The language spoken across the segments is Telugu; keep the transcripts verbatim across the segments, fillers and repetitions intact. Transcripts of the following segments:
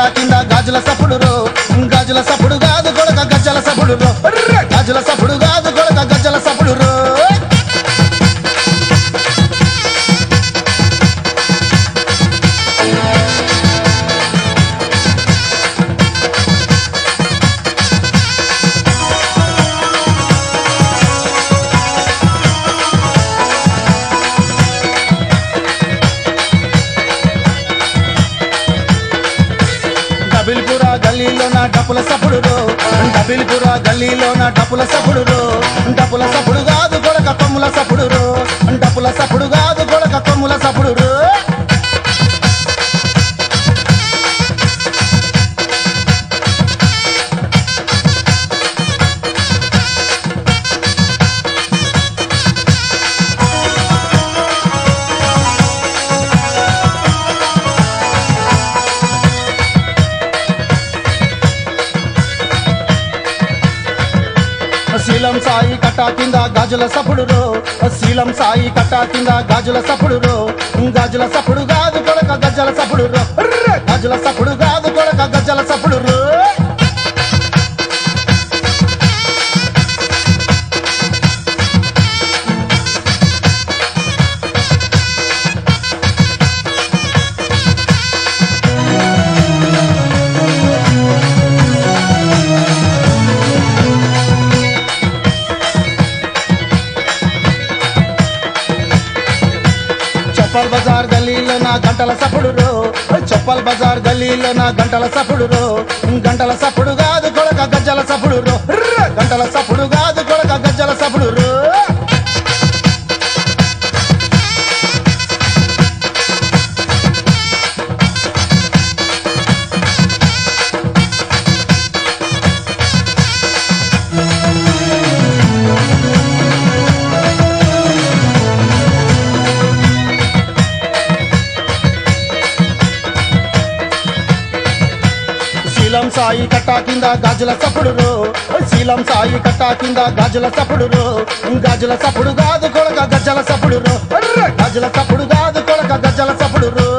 కింద గాజుల సప్పుడు రో గాజుల సప్పుడు కాదు కొడక గజ్జల సప్పుడు రో గాజుల సప్పుడు కాదు కొడక గజ్జల సప్పుడు రో డబిల్పురా గల్లీలో నా డప్పుల సప్పుడు రో డబిల్పురా గల్లీలో నా డప్పుల సప్పుడు రో డప్పుల సప్పుడు కాదు కొడక కొమ్ముల సప్పుడు రో డప్పుల సప్పుడు కాదు కొడక కొమ్ముల సప్పుడు రో శీలం సాయి కట్టా కింద గాజుల సప్పుడు రో శీలం సాయి కట్టా కింద గాజుల సప్పుడు రో గాజుల సప్పుడు కాదు కొడక గజ్జల సప్పుడు రో గాజుల సప్పుడు కాదు కొడక గజ్జల సప్పుడు రో చప్పల్ బజార్ గల్లీలో నా గంటల సప్పుడు రో చప్పల్ బజార్ గల్లీలో నా గంటల సప్పుడు రో గంటల సప్పుడు కాదు కొడక గజ్జల సప్పుడు రో గంటల సప్పుడు కాదు కొడక గజ్జల సప్పుడు రో శీలం సాయి కట్టా కింద గాజుల సప్పుడు రో శీలం సాయి కట్టా కింద గాజుల సప్పుడు రో గాజుల సప్పుడు కాదు కొడక గజ్జల సప్పుడు రో గాజుల సప్పుడు కాదు కొడక గజ్జల సప్పుడు రో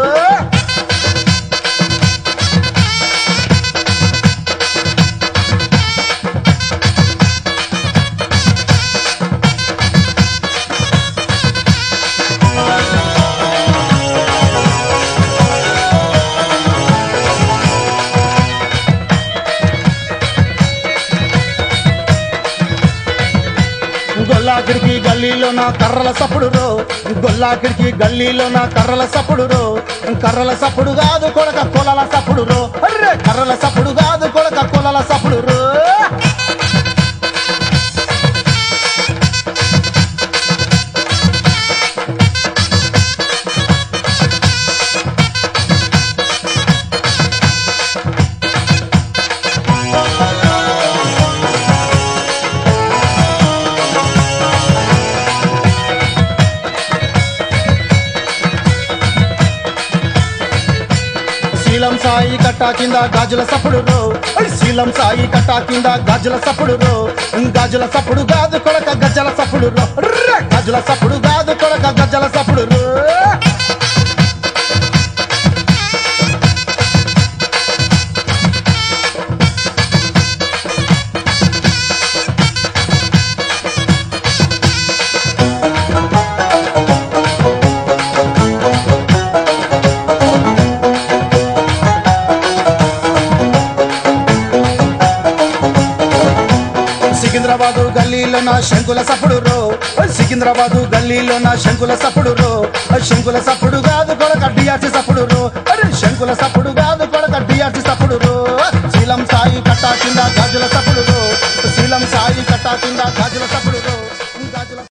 గొల్లాకిడికి గల్లీలో నా కర్రల సప్పుడు రో గొల్లాకిడికి గల్లీలో నా కర్రల సప్పుడు రో కర్రల సప్పుడు కాదు కొడక కొలల సప్పుడు రో కర్రల సప్పుడు కాదు కొడక కొలల సప్పుడు రో శీలం సాయి కట్టా కింద గాజుల సప్పుడు రో శీలం సాయి కట్టా కింద గాజుల సప్పుడు రో గాజుల సప్పుడు కాదు కొడక గజ్జల సప్పుడు రో గాజుల సప్పుడు కాదు కొడక గజ్జల సప్పుడు రో సికింద్రాబాదు గల్లీలో నా శంకుల సప్పుడు రో సికింద్రాబాదు గల్లీలో నా శంకుల సప్పుడు రో శంకుల సప్పుడు కాదు కొడక డిఆర్సి సప్పుడు రో శంకుల సప్పుడు కాదు కొడక డిఆర్సి సప్పుడు రో శీలం సాయి కట్టా కింద గాజుల సప్పుడు రో శీలం సాయి కట్టా కింద గాజుల